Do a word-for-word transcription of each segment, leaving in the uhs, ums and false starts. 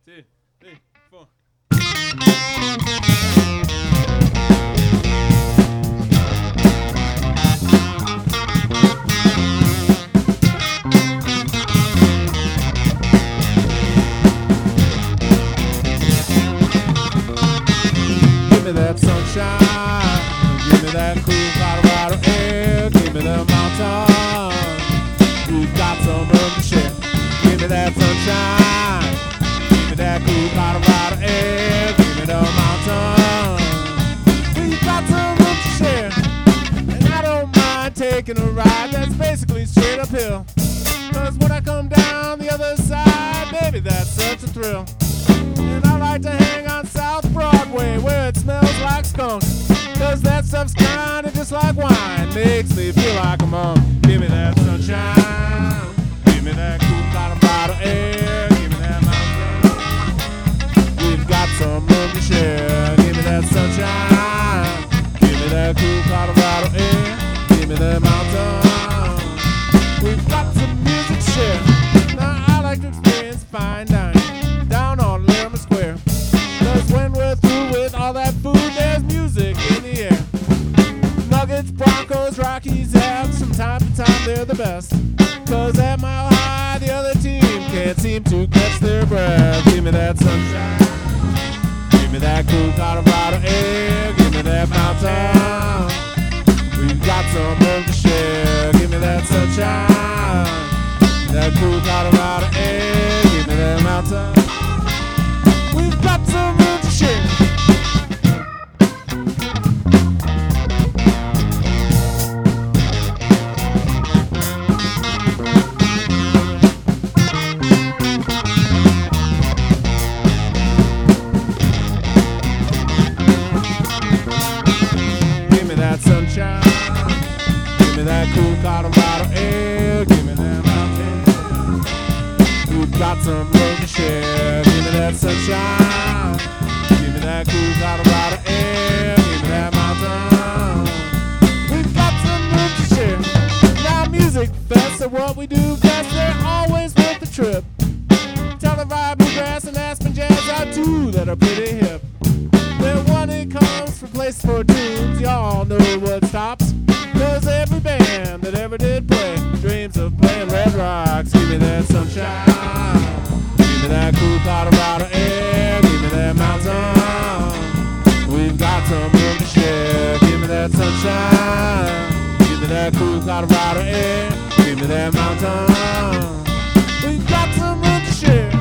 two, three, four. Give me that sunshine, give me that cool Colorado air, give me the mountains, we've got some room to share. Give me that sunshine, give me that cool Colorado air, give me the mountains, we've got some room to share. And I don't mind taking a ride that's basically straight uphill, cause when I come down the other side, baby, that's such a thrill. And I like to hang on South Broadway where it smells like skunk, cause that stuff's kinda just like wine, makes me feel like I'm on. Give me that sunshine, give me that cool Colorado air, give me that mountain, we've got some room to share. Give me that sunshine, give me that cool Colorado air, give me that mountain, we've got some music to share. Now I like to experience fine dining down on Lerma Square, cause when we're through with all that food, there's music in the air. Nuggets, Broncos, Rockies, Avs, from time to time they're the best, cause at Mile High the other team can't seem to catch their breath. Give me that sunshine, give me that cool Colorado air, give me that mountain, we've got some room to share. Give me that sunshine, that cool Colorado air, give me that mountain, we've got some room to share. Give me that sunshine, give me that cool Colorado air, give me that mountain, we've got some room to share. Give me that sunshine, give me that cool Colorado air, give me that mountain, we've got some room to share. Now music fests are what we do best, they're always worth the trip. Telluride, bluegrass, and Aspen jazz are two that are pretty hip. When one it comes for place for tunes, y'all know what stops, cause every band that ever did play dreams of playing Red Rocks. Give me that sunshine, give me that cool Colorado air, give me that mountain, we've got some room to share. Give me that sunshine, give me that cool Colorado air, give me that mountain, we've got some room to share.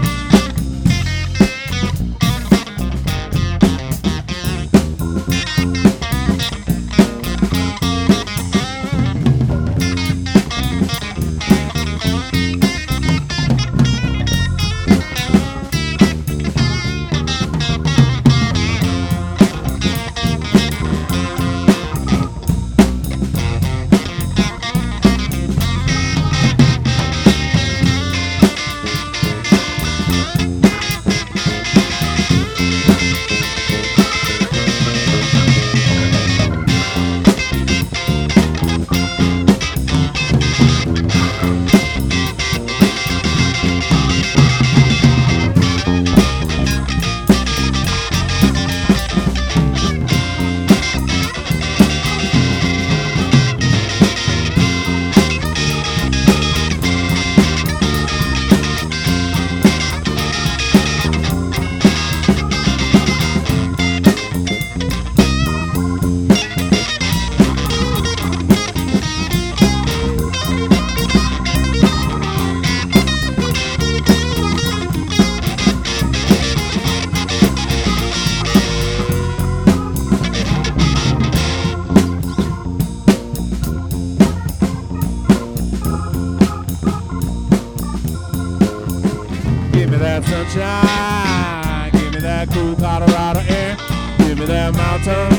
Give me that sunshine, give me that cool Colorado air, give me that mountain,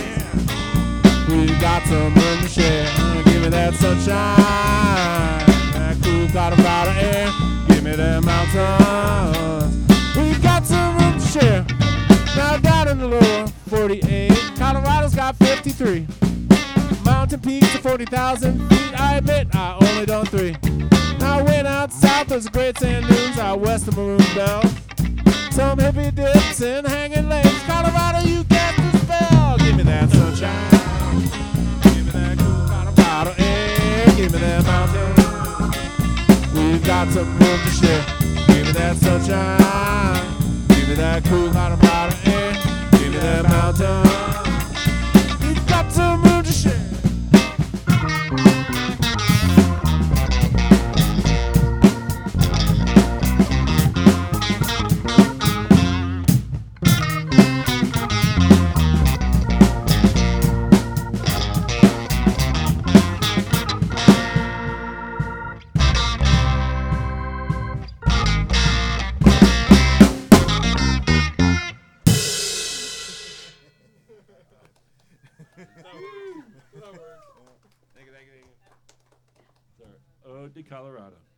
we've got some room to share. Give me that sunshine, that cool Colorado air, give me that mountain, we've got some room to share. Now down in the lower forty-eight, Colorado's got fifty-three. Mountain peaks of forty thousand feet, I admit I only done three. Now I went out south, there's a great sand dunes out west of Maroon Bell. some hippie dips and hanging legs. Colorado, you got the spell. Give me that sunshine. Give me that cool Colorado air. Give me that mountain. We've got some room to share. Give me that sunshine. Give me that cool Colorado air. Give me that mountain. We've got some room to share. Ode to Colorado.